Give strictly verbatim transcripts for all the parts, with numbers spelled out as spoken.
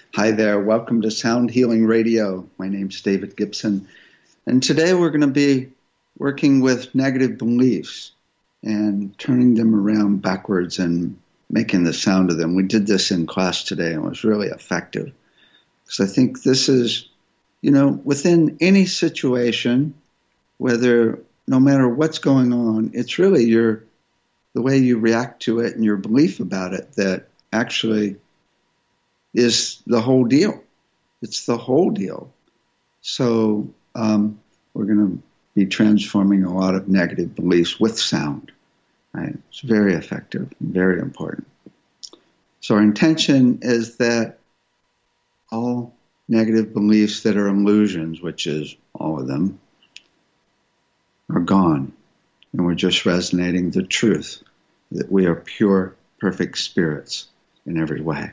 Hi there. Welcome to Sound Healing Radio. My name's David Gibson. And today we're going to be working with negative beliefs and turning them around backwards and making the sound of them. We did this in class today and it was really effective. Because I think this is, you know, within any situation, whether, no matter what's going on, it's really your, the way you react to it and your belief about it that actually is the whole deal. It's the whole deal. So um, we're going to be transforming a lot of negative beliefs with sound. Right? It's very effective, very important. So our intention is that all negative beliefs that are illusions, which is all of them, are gone. And we're just resonating the truth that we are pure, perfect spirits in every way.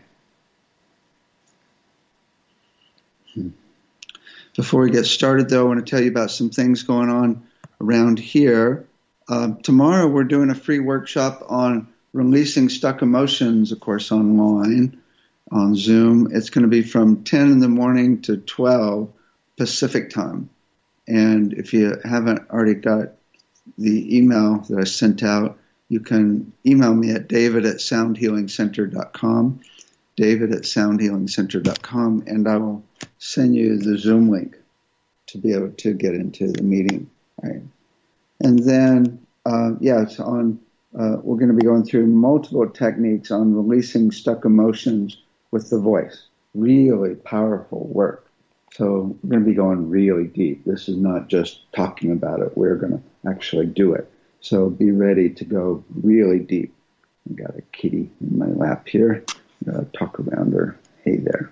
Before we get started, though, I want to tell you about some things going on around here. Uh, tomorrow we're doing a free workshop on releasing stuck emotions, of course, online on Zoom. It's going to be from ten in the morning to twelve Pacific time. And if you haven't already got the email that I sent out, you can email me at david at sound healing center dot com. David at sound healing center dot com, and I will send you the Zoom link to be able to get into the meeting. Right? And then, uh, yeah, it's on. Uh, we're going to be going through multiple techniques on releasing stuck emotions with the voice. Really powerful work. So we're going to be going really deep. This is not just talking about it. We're going to actually do it. So be ready to go really deep. I've got a kitty in my lap here. Uh, talk around her. Hey there.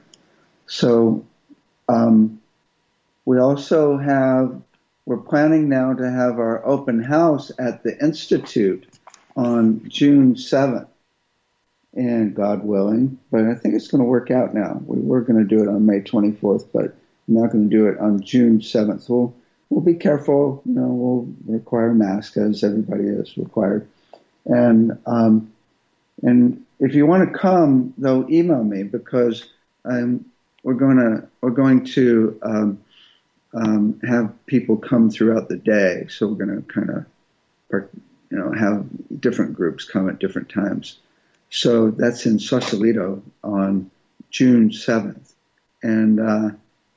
So um, we also have, we're planning now to have our open house at the Institute on June seventh, and God willing, but I think it's going to work out now. We were going to do it on May twenty-fourth, but we're not going to do it on June seventh. We'll, we'll be careful. You know, we'll require masks as everybody is required. And, um, and, if you want to come, though, email me because um, we're going to we're going to um, um, have people come throughout the day. So we're going to kind of, you know, have different groups come at different times. So that's in Sausalito on June seventh, and uh,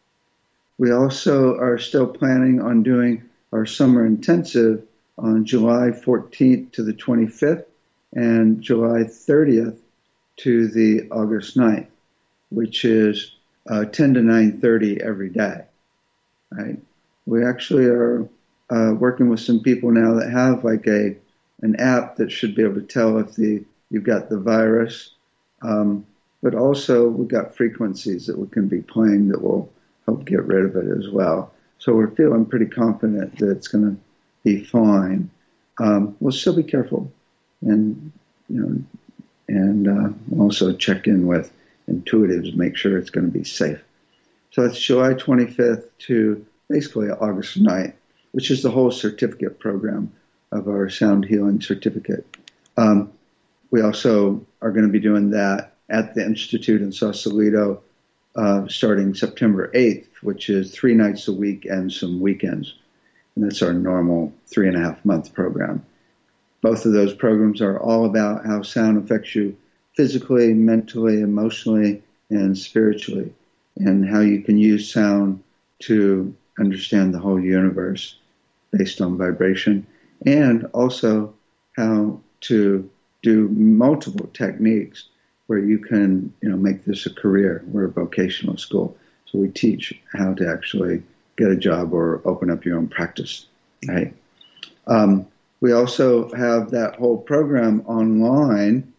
we also are still planning on doing our summer intensive on July fourteenth to the twenty-fifth. And July thirtieth to the August ninth, which is uh, ten to nine thirty every day. Right? We actually are uh, working with some people now that have like a an app that should be able to tell if the you've got the virus, um, but also we've got frequencies that we can be playing that will help get rid of it as well. So we're feeling pretty confident that it's going to be fine. Um, we'll still be careful. And, you know, and uh, also check in with intuitives, make sure it's going to be safe. So it's July twenty-fifth to basically August ninth, which is the whole certificate program of our sound healing certificate. Um, we also are going to be doing that at the Institute in Sausalito uh, starting September eighth, which is three nights a week and some weekends. And that's our normal three and a half month program. Both of those programs are all about how sound affects you physically, mentally, emotionally, and spiritually, and how you can use sound to understand the whole universe based on vibration, and also how to do multiple techniques where you can, you know, make this a career. We're a vocational school, so we teach how to actually get a job or open up your own practice, right? Um, We also have that whole program online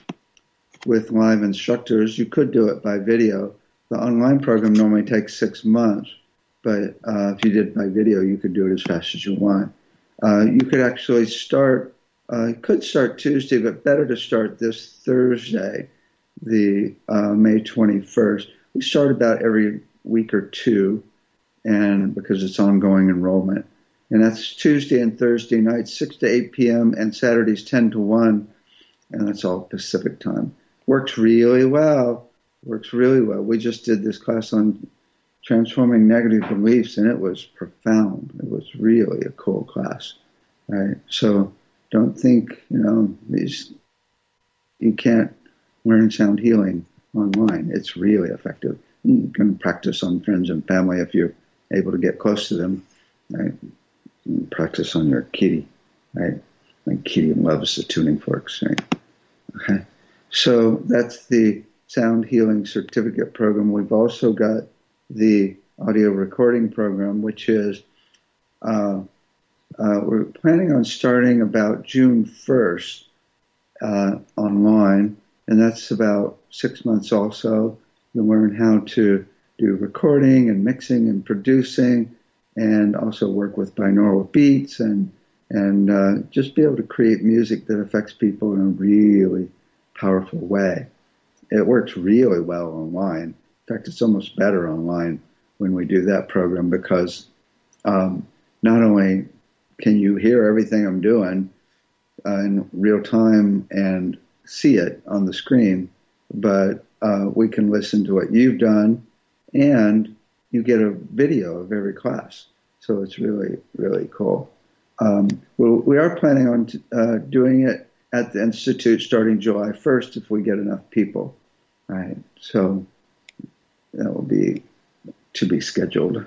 with live instructors. You could do it by video. The online program normally takes six months, but uh, if you did by video, you could do it as fast as you want. Uh, you could actually start, uh, you could start Tuesday, but better to start this Thursday, the uh, May twenty-first. We start about every week or two, and because it's ongoing enrollment. And that's Tuesday and Thursday nights, six to eight p.m., and Saturdays ten to one, and that's all Pacific time. Works really well Works really well. We just did this class on transforming negative beliefs, and it was profound. It was really a cool class, right? So don't think, you know, these, you can't learn sound healing online. It's really effective. You can practice on friends and family if you're able to get close to them, right? And practice on your kitty, right? Like kitty loves the tuning forks, right? Okay. So that's the Sound Healing Certificate Program. We've also got the audio recording program, which is, uh, uh, we're planning on starting about June first uh, online, and that's about six months also. You'll learn how to do recording and mixing and producing, and also work with binaural beats and and uh, just be able to create music that affects people in a really powerful way. It works really well online. In fact, it's almost better online when we do that program because um, not only can you hear everything I'm doing uh, in real time and see it on the screen, but uh, we can listen to what you've done, and you get a video of every class. So it's really, really cool. Um, we, we are planning on t- uh, doing it at the Institute starting July first if we get enough people. Right. So that will be to be scheduled.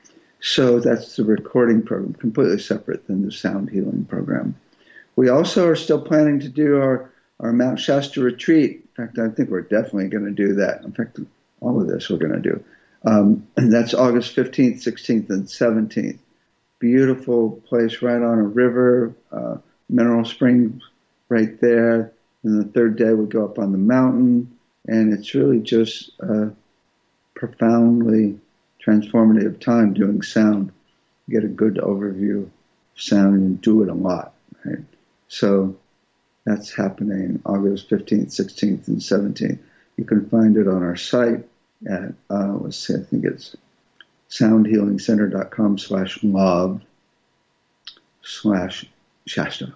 So that's the recording program, completely separate than the sound healing program. We also are still planning to do our, our Mount Shasta retreat. In fact, I think we're definitely going to do that. In fact, all of this we're going to do. Um, and that's August fifteenth, sixteenth, and seventeenth. Beautiful place right on a river, uh, mineral springs right there. And the third day we go up on the mountain, and it's really just a profoundly transformative time doing sound. You get a good overview of sound and do it a lot, right? So that's happening August fifteenth, sixteenth, and seventeenth. You can find it on our site at, uh, let's see, I think it's soundhealingcenter.com slash love slash Shasta.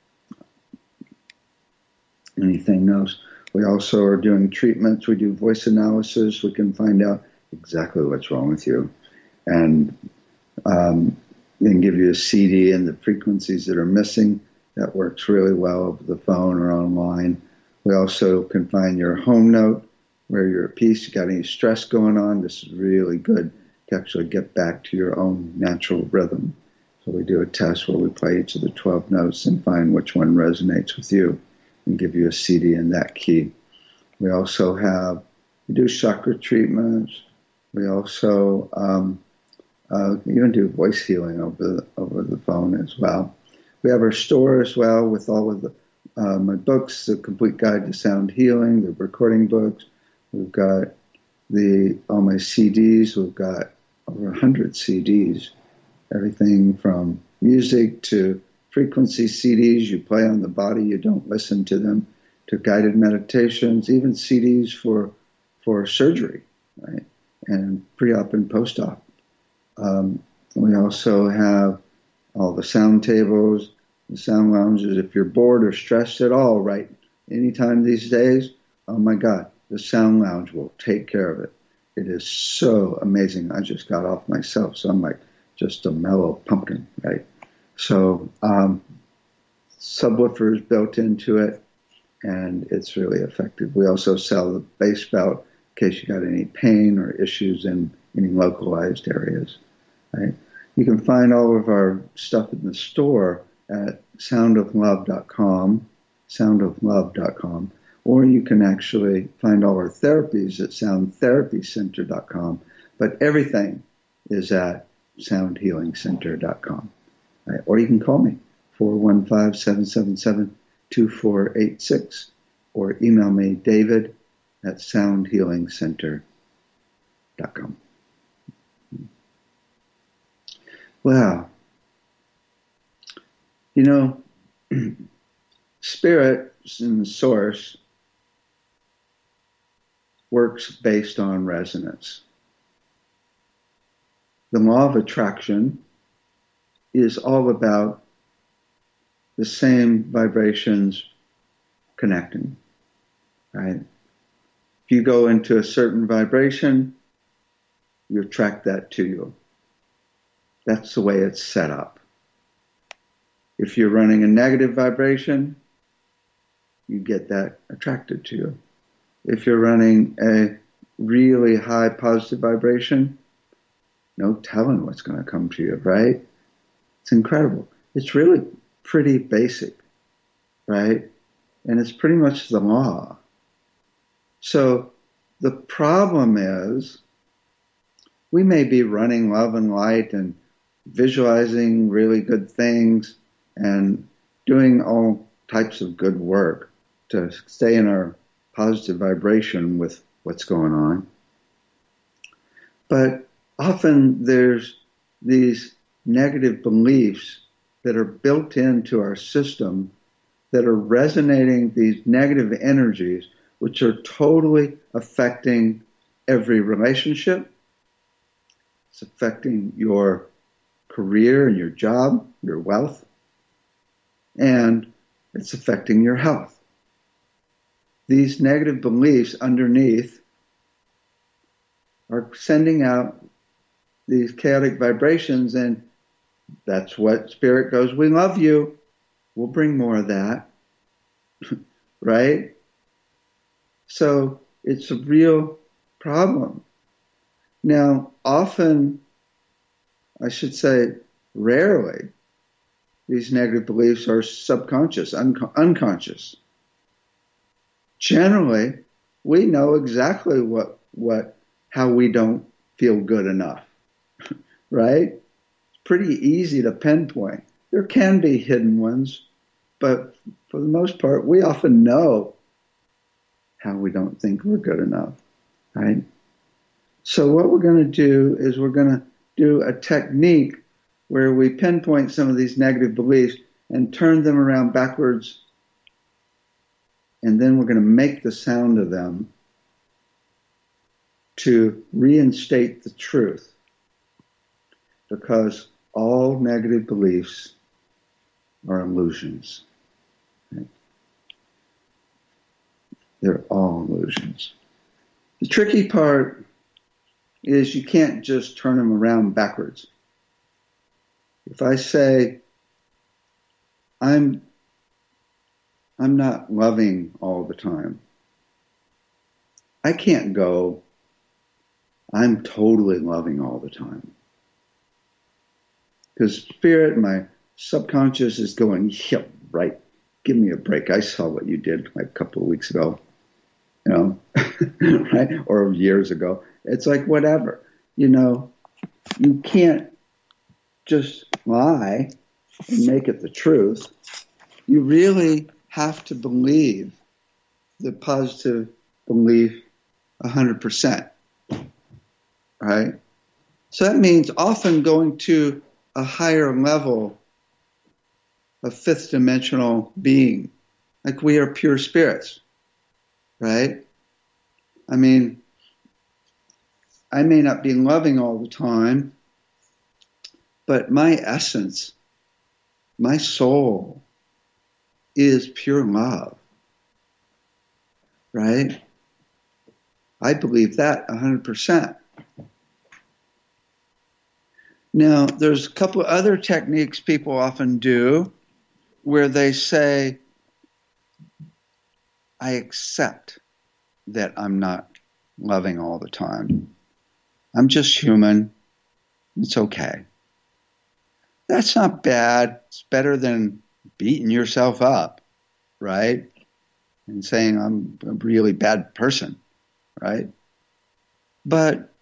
Anything else? We also are doing treatments. We do voice analysis. We can find out exactly what's wrong with you and um, then give you a C D and the frequencies that are missing. That works really well over the phone or online. We also can find your home note where you're at peace. You got any stress going on? This is really good to actually get back to your own natural rhythm. So we do a test where we play each of the twelve notes and find which one resonates with you and give you a C D in that key. We also have, we do chakra treatments. We also um, uh, even do voice healing over the, over the phone as well. We have our store as well with all of the uh, my books, The Complete Guide to Sound Healing, the recording books. We've got the all my C Ds. We've got over one hundred C Ds, everything from music to frequency C Ds. You play on the body, you don't listen to them, to guided meditations, even C Ds for for surgery, right? And pre-op and post-op. Um, we also have all the sound tables, the sound lounges. If you're bored or stressed at all, right, anytime these days, oh my God, the sound lounge will take care of it. It is so amazing. I just got off myself, so I'm like just a mellow pumpkin, right? So um, subwoofers built into it, and it's really effective. We also sell the bass belt in case you got any pain or issues in any localized areas, right? You can find all of our stuff in the store at sound of love dot com, sound of love dot com, or you can actually find all our therapies at sound therapy center dot com, but everything is at sound healing center dot com. Right? Or you can call me, four one five, seven seven seven, two four eight six, or email me, david at sound healing center dot com. Wow. You know, spirit in the source works based on resonance. The law of attraction is all about the same vibrations connecting, right? If you go into a certain vibration, you attract that to you. That's the way it's set up. If you're running a negative vibration, you get that attracted to you. If you're running a really high positive vibration, no telling what's going to come to you, right? It's incredible. It's really pretty basic, right? And it's pretty much the law. So the problem is, we may be running love and light and visualizing really good things and doing all types of good work to stay in our positive vibration with what's going on. But often there's these negative beliefs that are built into our system that are resonating these negative energies, which are totally affecting every relationship. It's affecting your career and your job, your wealth, and it's affecting your health. These negative beliefs underneath are sending out these chaotic vibrations, and that's what Spirit goes, we love you. We'll bring more of that, right? So it's a real problem. Now, often, I should say rarely, these negative beliefs are subconscious, un- unconscious. Generally, we know exactly what, what, how we don't feel good enough, right? It's pretty easy to pinpoint. There can be hidden ones, but for the most part, we often know how we don't think we're good enough, right? So what we're going to do is we're going to do a technique where we pinpoint some of these negative beliefs and turn them around backwards, and then we're going to make the sound of them to reinstate the truth, because all negative beliefs are illusions. Right? They're all illusions. The tricky part is you can't just turn them around backwards. If I say, I'm, I'm not loving all the time, I can't go, I'm totally loving all the time. Because Spirit, my subconscious is going, yeah, right, give me a break. I saw what you did like a couple of weeks ago, you know, right? Or years ago. It's like, whatever, you know, you can't just lie and make it the truth. You really have to believe the positive belief one hundred percent, right? So that means often going to a higher level of fifth dimensional being, like we are pure spirits, right? I mean, I may not be loving all the time, but my essence, my soul is pure love, right? I believe that one hundred percent. Now, there's a couple of other techniques people often do where they say, I accept that I'm not loving all the time. I'm just human. It's okay. That's not bad. It's better than beating yourself up, right? And saying I'm a really bad person, right? But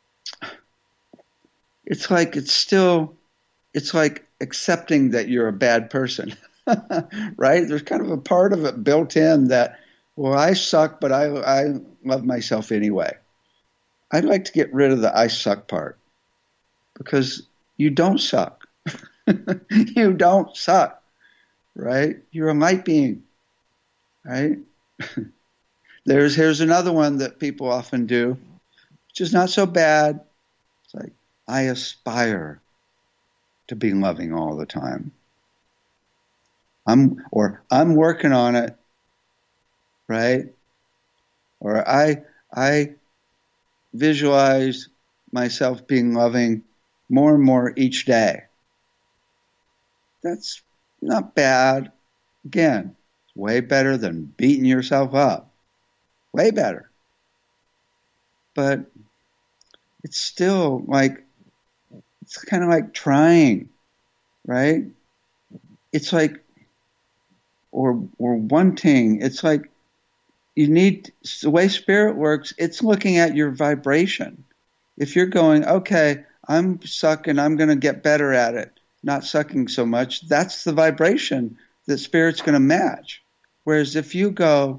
it's like, it's still, it's like accepting that you're a bad person, right? There's kind of a part of it built in that, well, I suck, but I, I love myself anyway. I'd like to get rid of the I suck part, because you don't suck. You don't suck, right? You're a light being, right? There's, here's another one that people often do, which is not so bad. It's like, I aspire to be loving all the time. I'm, or I'm working on it, right? Or I, I visualize myself being loving more and more each day. That's not bad. Again, it's way better than beating yourself up. Way better. But it's still like, it's kind of like trying, right? It's like, or or wanting. It's like you need, the way spirit works, it's looking at your vibration. If you're going, okay, I'm sucking, I'm going to get better at it, not sucking so much, that's the vibration that spirit's going to match. Whereas if you go,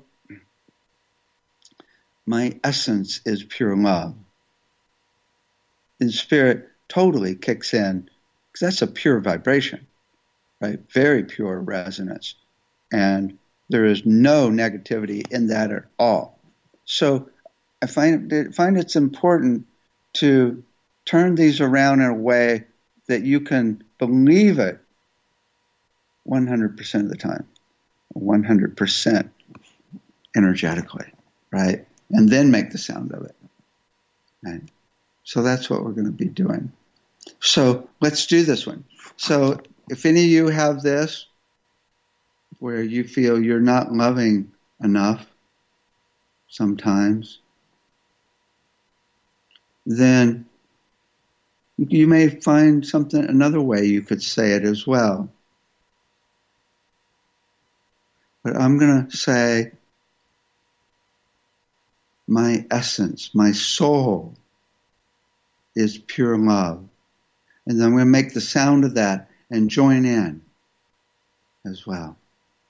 my essence is pure love, then spirit totally kicks in, because that's a pure vibration, right? Very pure resonance. And there is no negativity in that at all. So I find it, find it's important to turn these around in a way that you can believe it one hundred percent of the time, one hundred percent energetically, right? And then make the sound of it. Right? So that's what we're going to be doing. So let's do this one. So if any of you have this, where you feel you're not loving enough sometimes, then you may find something, another way you could say it as well. But I'm going to say, my essence, my soul is pure love. And then I'm going to make the sound of that and join in as well.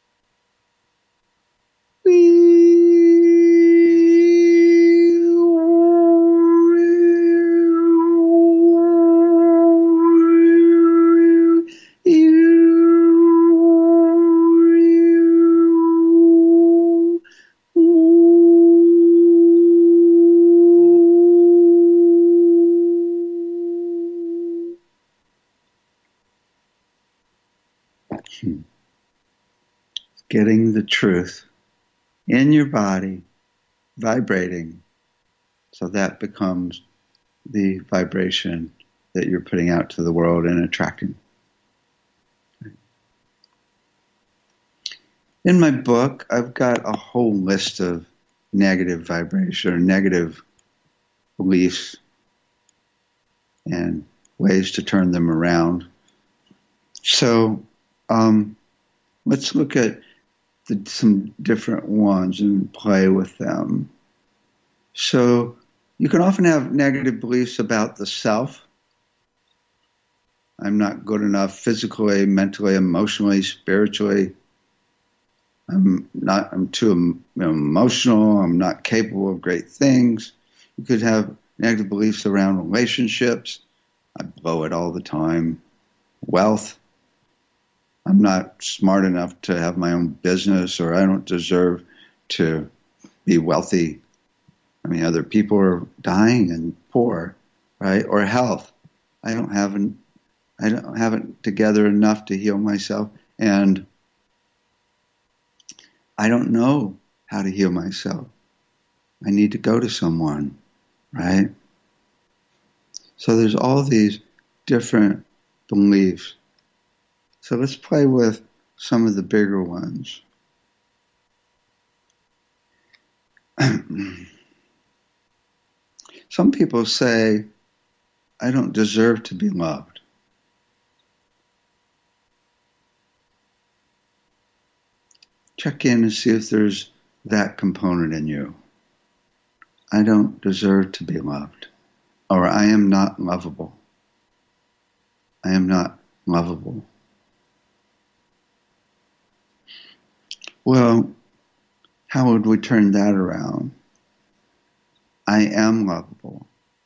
Getting the truth in your body, vibrating, so that becomes the vibration that you're putting out to the world and attracting. In my book, I've got a whole list of negative vibration or negative beliefs and ways to turn them around. So um, let's look at the, some different ones and play with them. So you can often have negative beliefs about the self. I'm not good enough physically, mentally, emotionally, spiritually. I'm not. I'm too you know, emotional. I'm not capable of great things. You could have negative beliefs around relationships. I blow it all the time. Wealth. I'm not smart enough to have my own business, or I don't deserve to be wealthy. I mean, other people are dying and poor, right? Or health. I don't have an, I don't have it together enough to heal myself, and I don't know how to heal myself. I need to go to someone, right? So there's all these different beliefs. So let's play with some of the bigger ones. Some people say, I don't deserve to be loved. Check in and see if there's that component in you. I don't deserve to be loved. Or I am not lovable. I am not lovable. Well, how would we turn that around? I am lovable.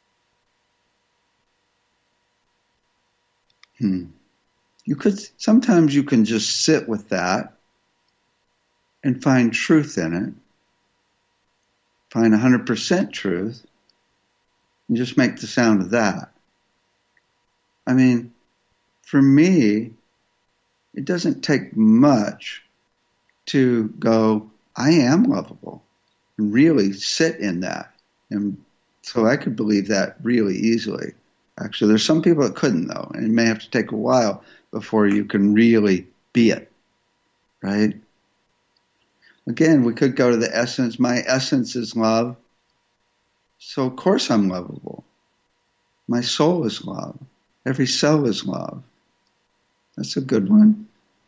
Hmm. You could, sometimes you can just sit with that and find truth in it. Find one hundred percent truth and just make the sound of that. I mean, for me, it doesn't take much to go, I am lovable, and really sit in that. And so I could believe that really easily. Actually, there's some people that couldn't, though, and it may have to take a while before you can really be it, right? Again, we could go to the essence. My essence is love. So, of course, I'm lovable. My soul is love. Every cell is love. That's a good one.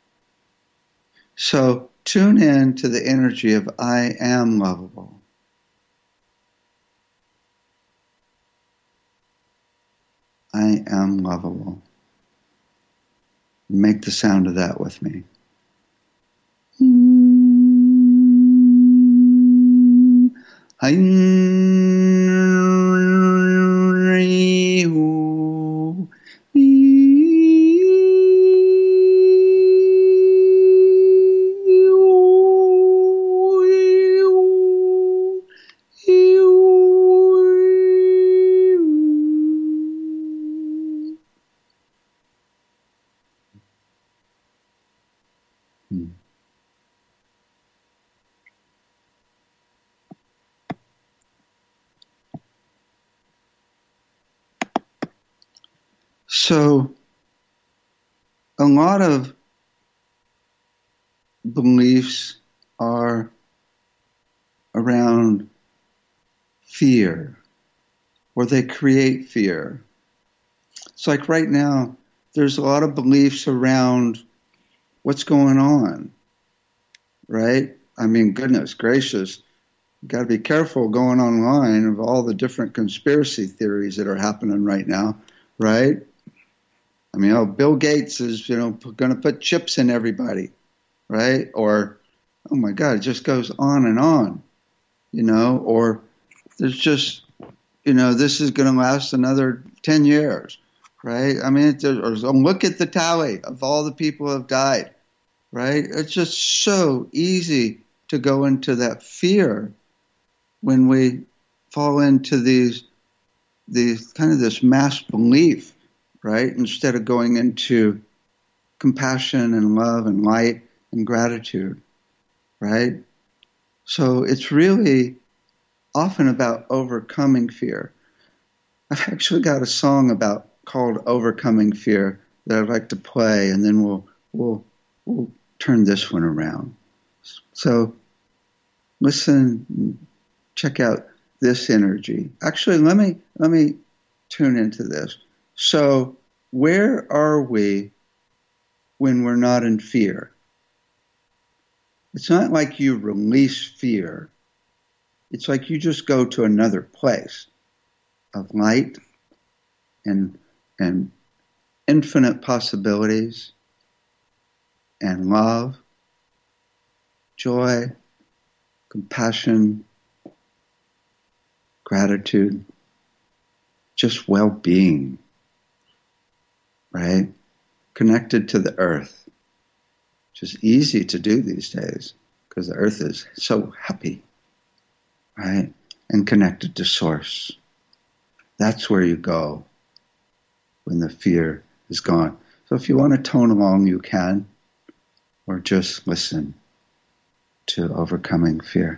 So, tune in to the energy of I am lovable. I am lovable. Make the sound of that with me. So, a lot of beliefs are around fear, or they create fear. It's like right now, there's a lot of beliefs around what's going on, right? I mean, goodness gracious, you got to be careful going online of all the different conspiracy theories that are happening right now, right? I mean, oh, Bill Gates is, you know, going to put chips in everybody, right? Or, oh my God, it just goes on and on, you know, or there's just, you know, this is going to last another ten years, right? I mean, it, or look at the tally of all the people who have died, right? It's just so easy to go into that fear when we fall into these, these kind of this mass belief, right? Instead of going into compassion and love and light and gratitude, right? So it's really often about overcoming fear. I've actually got a song about called Overcoming Fear that I'd like to play, and then we'll we'll we'll turn this one around. So listen, check out this energy. Actually, let me let me tune into this. So, where are we when we're not in fear? It's not like you release fear. It's like you just go to another place of light and, and infinite possibilities and love, joy, compassion, gratitude, just well-being. Right? Connected to the earth, which is easy to do these days because the earth is so happy, right? And connected to source. That's where you go when the fear is gone. So if you want to tone along, you can, or just listen to Overcoming Fear.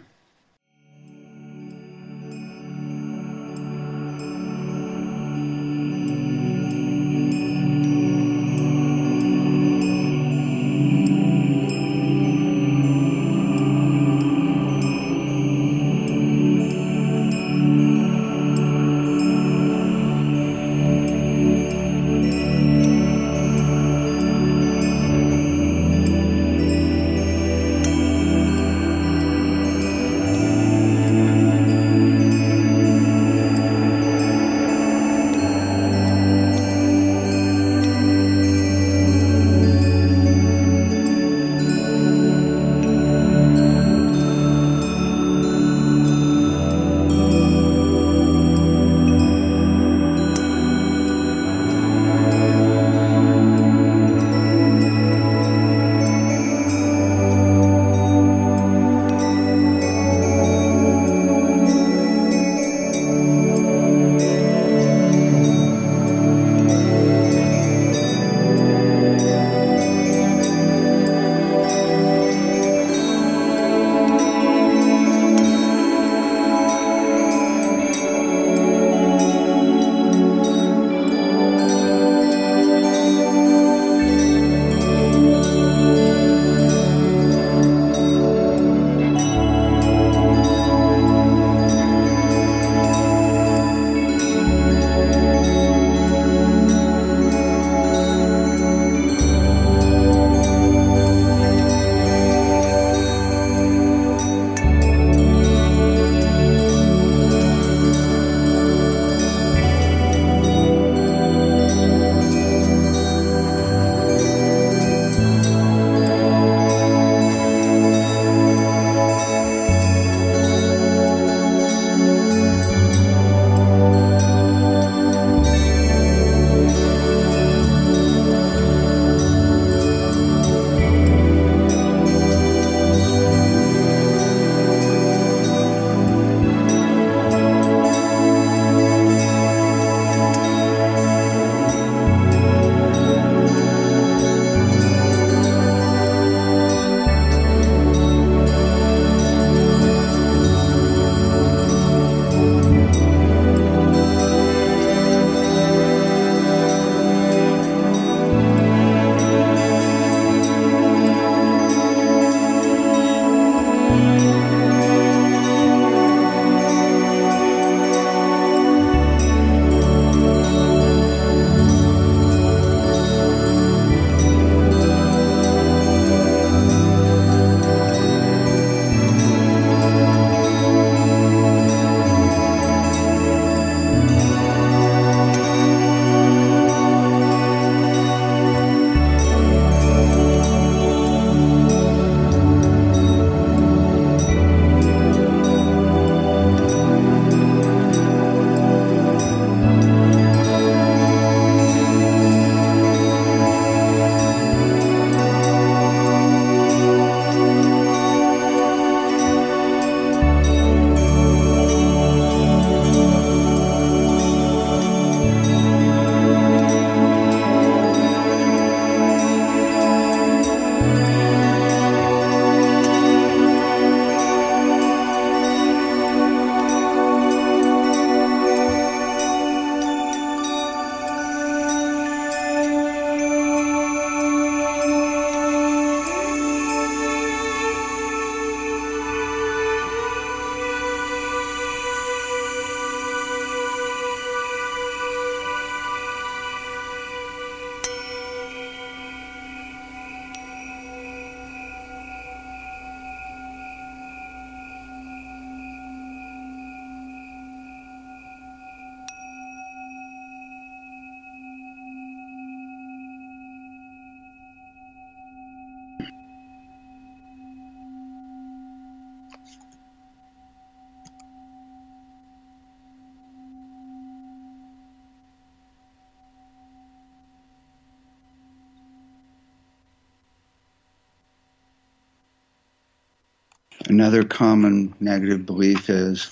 Another common negative belief is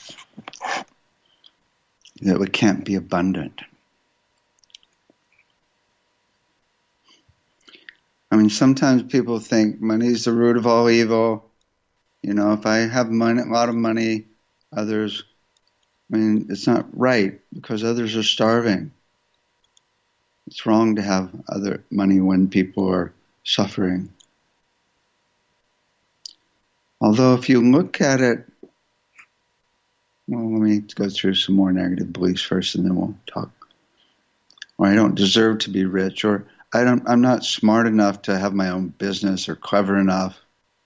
that we can't be abundant. I mean, sometimes people think money is the root of all evil. You know, if I have money, a lot of money, others, I mean, it's not right because others are starving. It's wrong to have other money when people are suffering. Although if you look at it, well, let me go through some more negative beliefs first and then we'll talk. Or I don't deserve to be rich, or I don't, I'm not smart enough to have my own business or clever enough.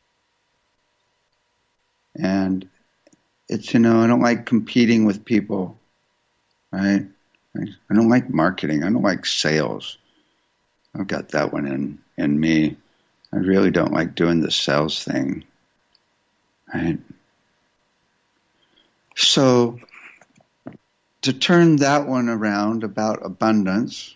And it's, you know, I don't like competing with people, right? I don't like marketing. I don't like sales. I've got that one in, in me. I really don't like doing the sales thing, right? So to turn that one around about abundance,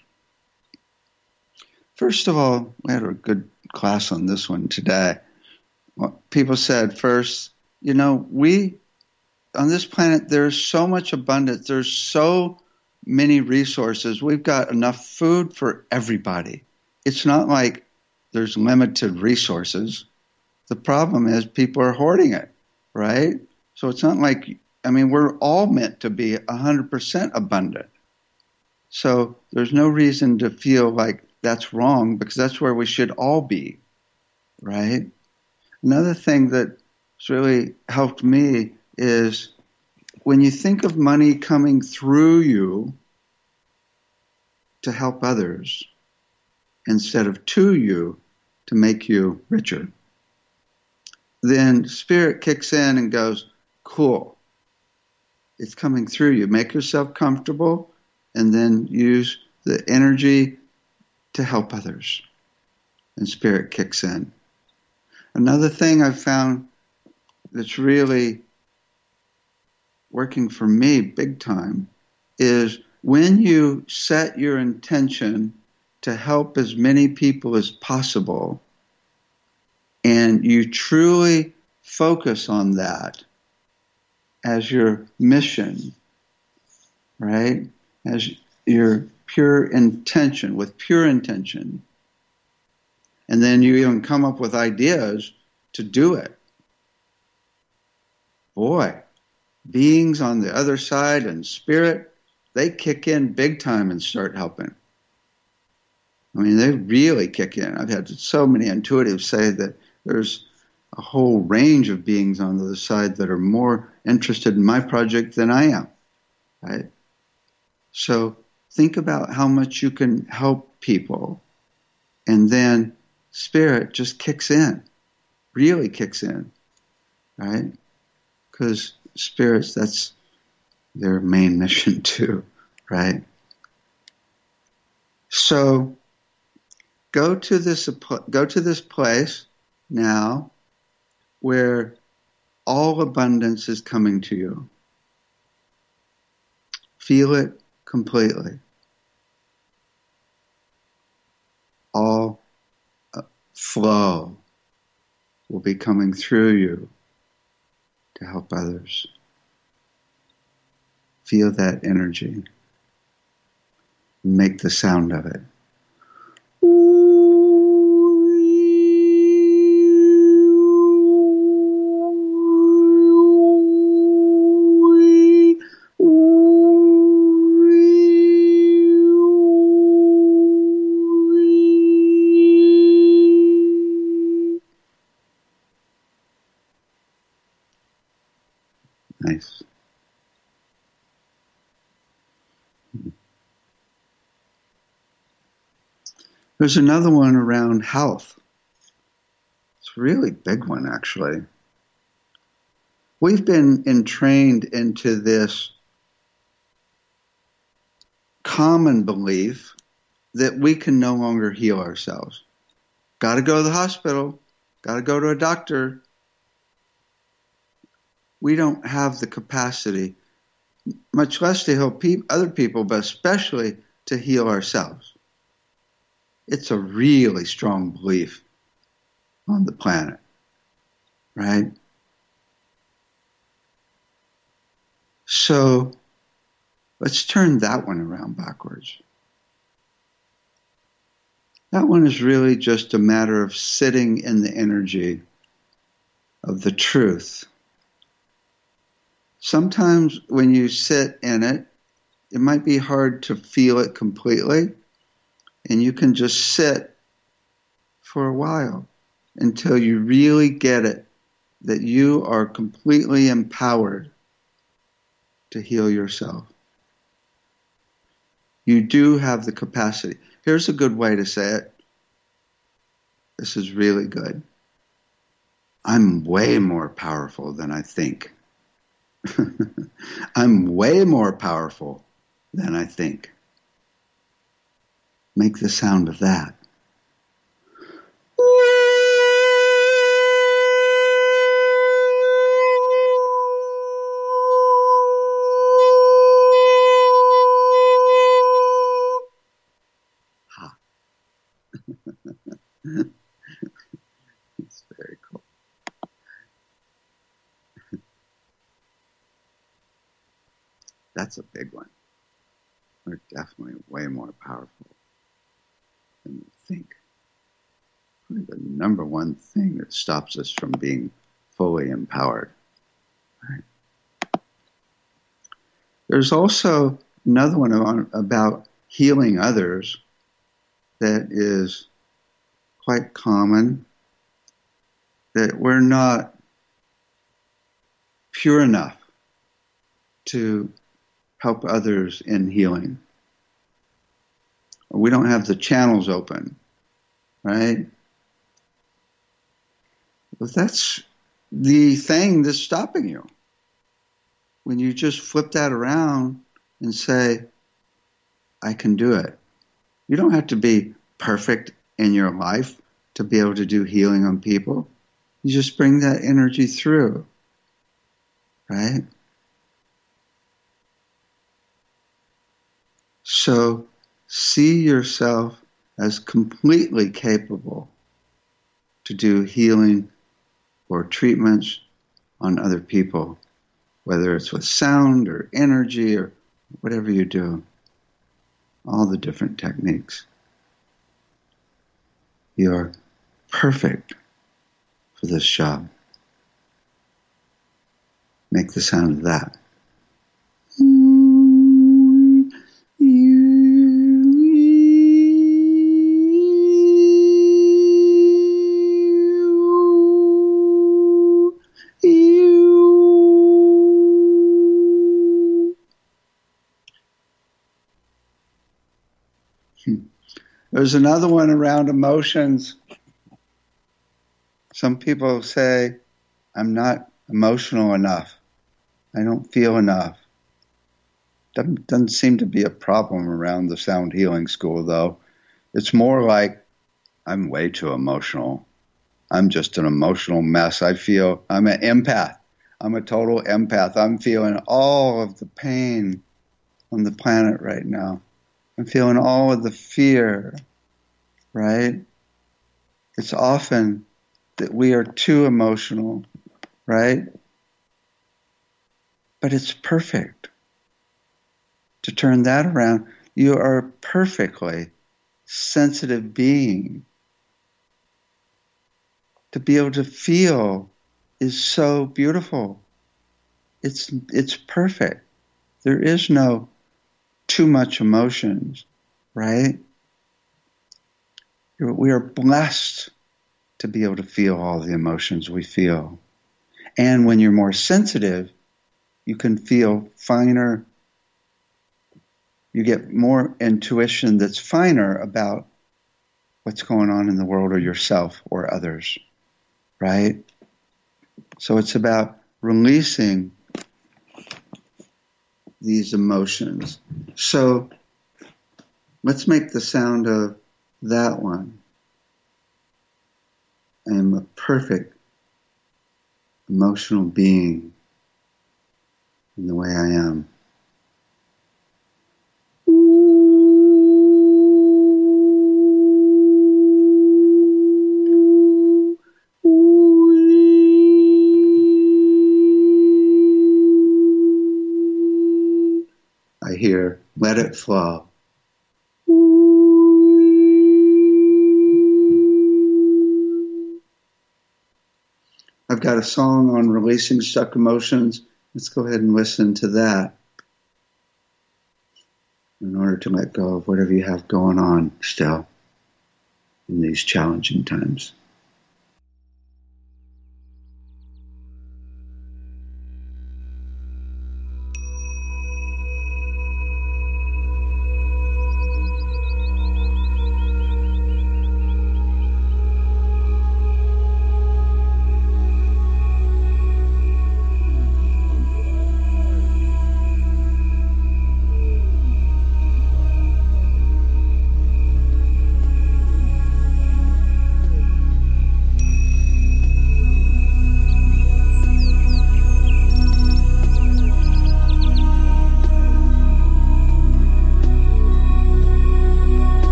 first of all, we had a good class on this one today. Well, people said first, you know, we, on this planet, there's so much abundance. There's so many resources. We've got enough food for everybody. It's not like there's limited resources. The problem is people are hoarding it, right? So it's not like, I mean, we're all meant to be one hundred percent abundant. So there's no reason to feel like that's wrong because that's where we should all be, right? Another thing that's really helped me is when you think of money coming through you to help others instead of to you to make you richer, then spirit kicks in and goes, cool, it's coming through you. Make yourself comfortable and then use the energy to help others. And spirit kicks in. Another thing I've found that's really working for me big time is when you set your intention to help as many people as possible and you truly focus on that as your mission, right? As your pure intention, with pure intention. And then you even come up with ideas to do it. Boy, beings on the other side and spirit, they kick in big time and start helping. I mean, they really kick in. I've had so many intuitives say that there's a whole range of beings on the other side that are more interested in my project than I am, right? So think about how much you can help people, and then spirit just kicks in, really kicks in, right? Because spirits, that's their main mission too, right? So go to this go to this place now where all abundance is coming to you. Feel it completely. All uh, flow will be coming through you to help others. Feel that energy. Make the sound of it. Nice. There's another one around health. It's a really big one, actually. We've been entrained into this common belief that we can no longer heal ourselves. Got to go to the hospital. Got to go to a doctor. We don't have the capacity, much less to help pe- other people, but especially to heal ourselves. It's a really strong belief on the planet, right? So let's turn that one around backwards. That one is really just a matter of sitting in the energy of the truth. Sometimes when you sit in it, it might be hard to feel it completely, and you can just sit for a while until you really get it, that you are completely empowered to heal yourself. You do have the capacity. Here's a good way to say it. This is really good. I'm way more powerful than I think. I'm way more powerful than I think. Make the sound of that. Ha. It's very cool. That's a big one. We're definitely way more powerful than we think. Probably the number one thing that stops us from being fully empowered. Right? There's also another one on, about healing others that is quite common, that we're not pure enough to help others in healing. We don't have the channels open, right? Well, that's the thing that's stopping you. When you just flip that around and say, I can do it. You don't have to be perfect in your life to be able to do healing on people. You just bring that energy through, right? So see yourself as completely capable to do healing or treatments on other people, whether it's with sound or energy or whatever you do, all the different techniques. You're perfect for this job. Make the sound of that. There's another one around emotions. Some people say, I'm not emotional enough. I don't feel enough. Doesn't, doesn't seem to be a problem around the sound healing school, though. It's more like, I'm way too emotional. I'm just an emotional mess. I feel, I'm an empath. I'm a total empath. I'm feeling all of the pain on the planet right now. I'm feeling all of the fear, right? It's often that we are too emotional, right? But it's perfect to turn that around. You are a perfectly sensitive being. To be able to feel is so beautiful. It's, it's perfect. There is no too much emotions, right? We are blessed to be able to feel all the emotions we feel. And when you're more sensitive, you can feel finer. You get more intuition that's finer about what's going on in the world or yourself or others, right? So it's about releasing these emotions. So let's make the sound of that one. I am a perfect emotional being in the way I am. here. Let it flow. I've got a song on releasing stuck emotions. Let's go ahead and listen to that in order to let go of whatever you have going on still in these challenging times.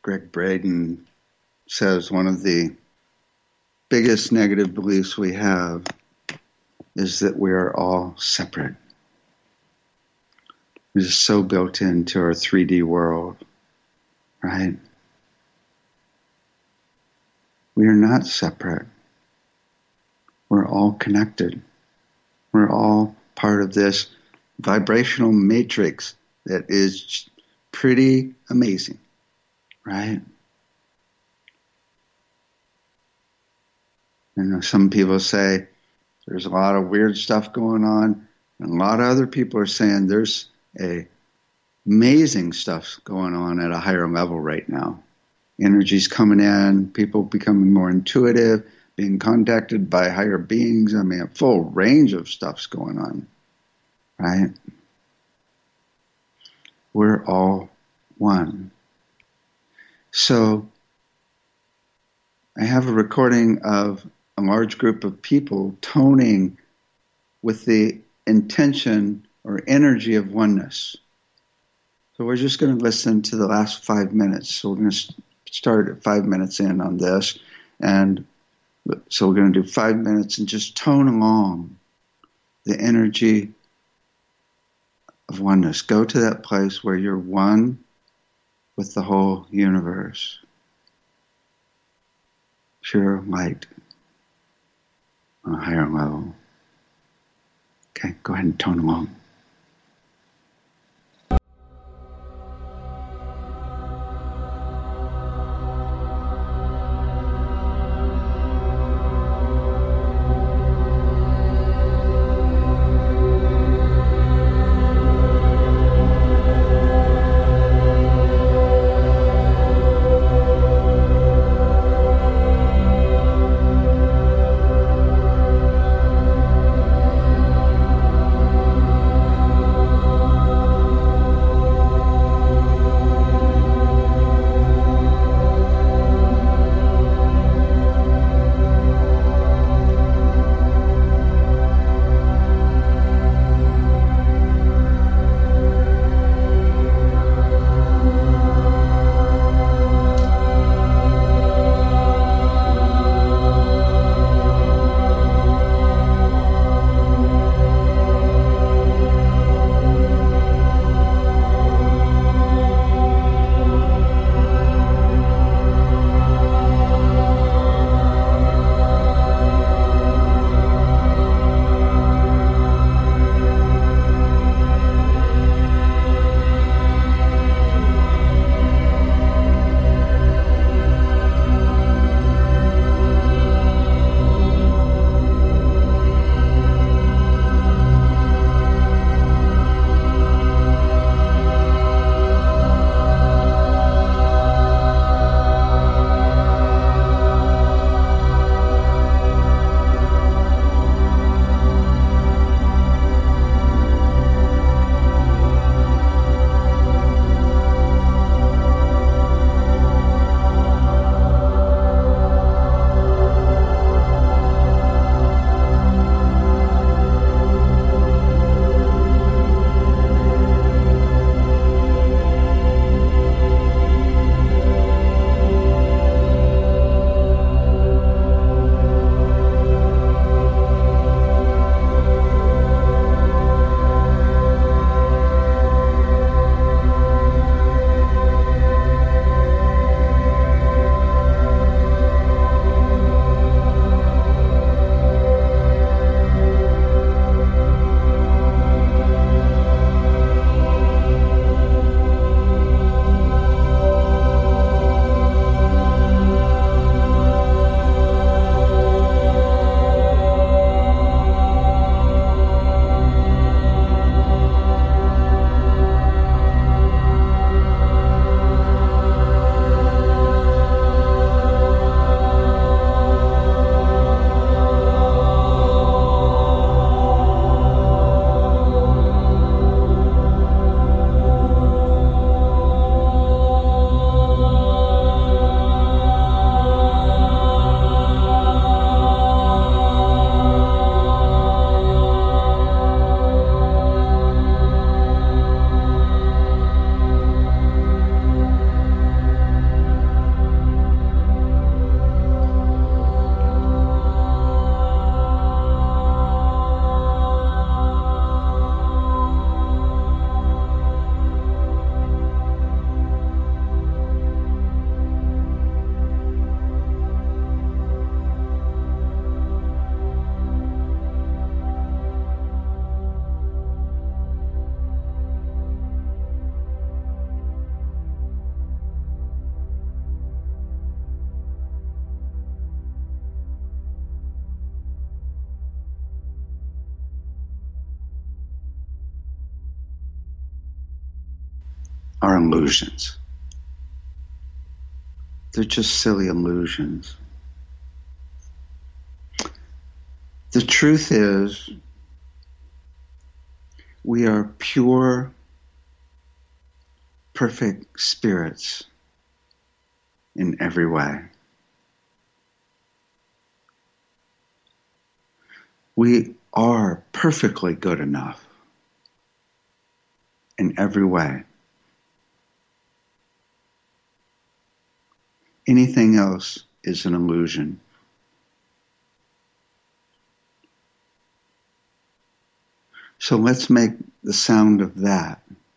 Greg Braden says one of the biggest negative beliefs we have is that we are all separate. It is so built into our three D world, right? We are not separate. We're all connected. We're all part of this vibrational matrix that is pretty amazing, right? And some people say there's a lot of weird stuff going on, and a lot of other people are saying there's a amazing stuff going on at a higher level right now. Energy's coming in, people becoming more intuitive, being contacted by higher beings. I mean, a full range of stuff's going on, right? We're all one. So I have a recording of a large group of people toning with the intention or energy of oneness. So we're just going to listen to the last five minutes. So we're going to start at five minutes in on this. And so we're going to do five minutes and just tone along the energy of oneness. Go to that place where you're one with the whole universe. Pure light on a higher level. Okay, go ahead and tone along. are illusions. They're just silly illusions. The truth is, we are pure, perfect spirits in every way. We are perfectly good enough in every way. Anything else is an illusion. So let's make the sound of that.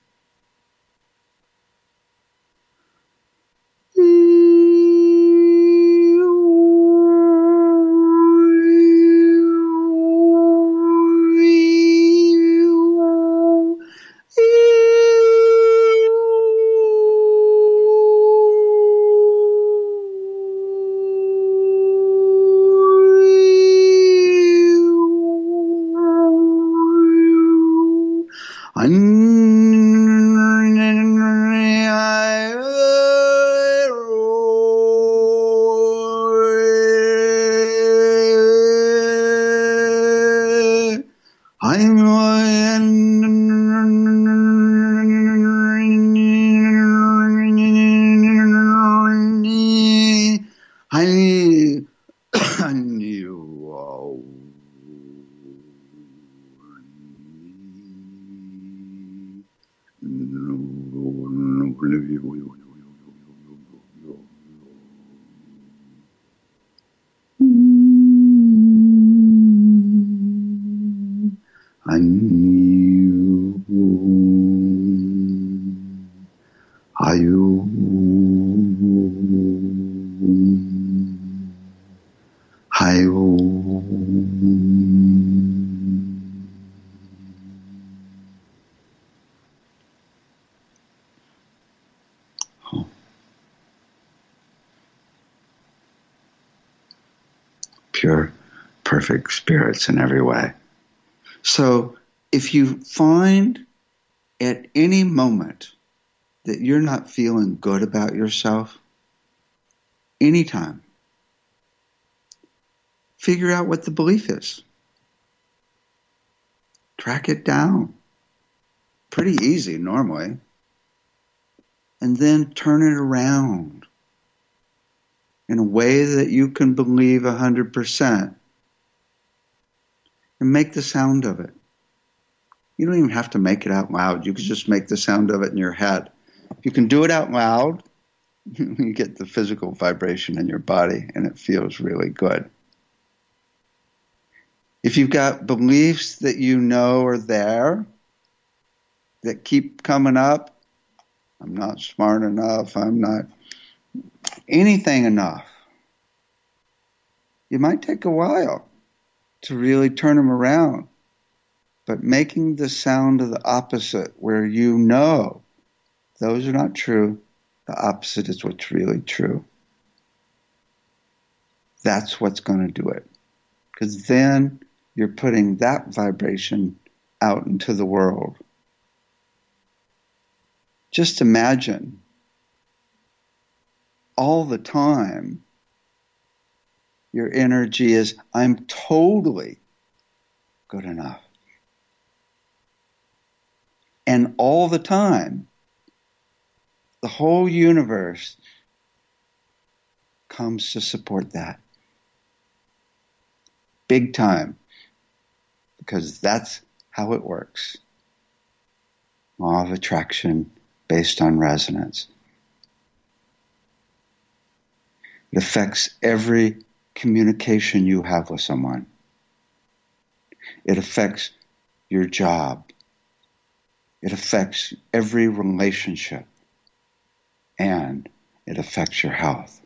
I knew I you I pure, perfect spirits in every way. So if you find at any moment that you're not feeling good about yourself, anytime, figure out what the belief is. Track it down. Pretty easy normally. And then turn it around in a way that you can believe one hundred percent. And make the sound of it. You don't even have to make it out loud. You can just make the sound of it in your head. If you can do it out loud, you get the physical vibration in your body and it feels really good. If you've got beliefs that you know are there, that keep coming up, I'm not smart enough, I'm not anything enough, it might take a while to really turn them around. But making the sound of the opposite, where you know those are not true, the opposite is what's really true. That's what's going to do it. Because then you're putting that vibration out into the world. Just imagine all the time your energy is, I'm totally good enough. And all the time, the whole universe comes to support that. Big time. Because that's how it works. Law of attraction based on resonance. It affects every communication you have with someone. It affects your job. It affects every relationship. And it affects your health.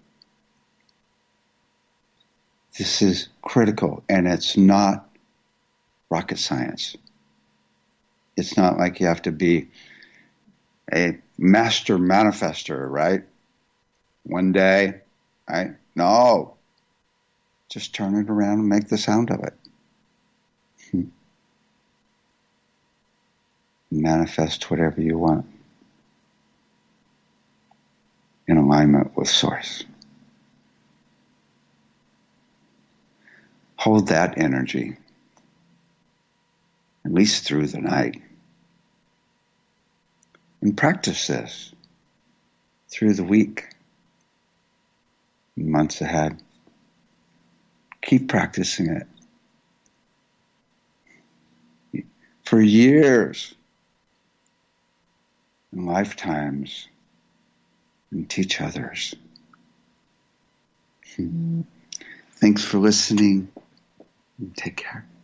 This is critical, and it's not rocket science. It's not like you have to be a master manifester, right? One day, right? No. Just turn it around and make the sound of it. Hmm. Manifest whatever you want. in alignment with Source. Hold that energy, at least through the night. And practice this through the week, months ahead. Keep practicing it. For years and lifetimes, and teach others. Thanks for listening. Take care.